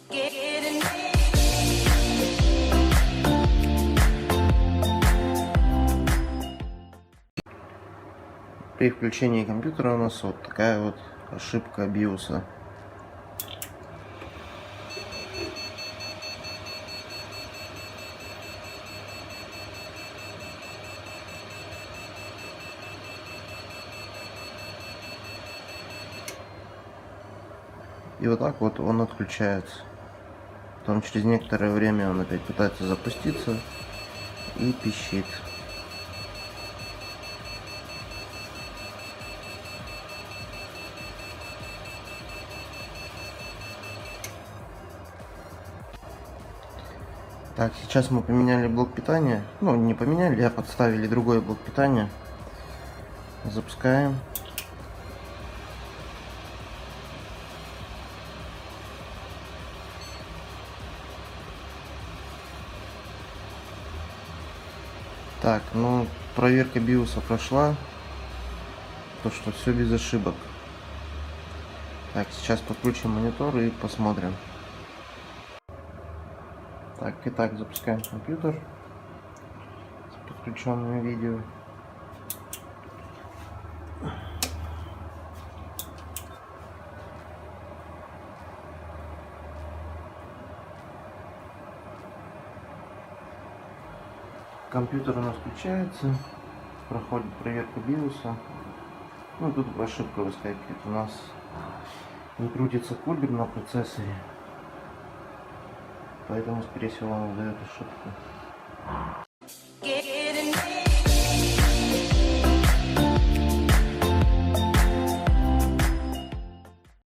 При включении компьютера у нас вот такая вот ошибка BIOS. И вот так вот он отключается. Потом через некоторое время он опять пытается запуститься и пищит. Так, сейчас мы поменяли блок питания. Ну, не поменяли, а подставили другой блок питания. Запускаем. Так, ну, проверка биоса прошла. То, что все без ошибок. Так, сейчас подключим монитор и посмотрим. Так, итак, запускаем компьютер с подключенным видео. Компьютер у нас включается, проходит проверку биоса. Ну, тут ошибка выскакивает. У нас не крутится кубер на процессоре, поэтому, скорее всего, он выдает ошибку.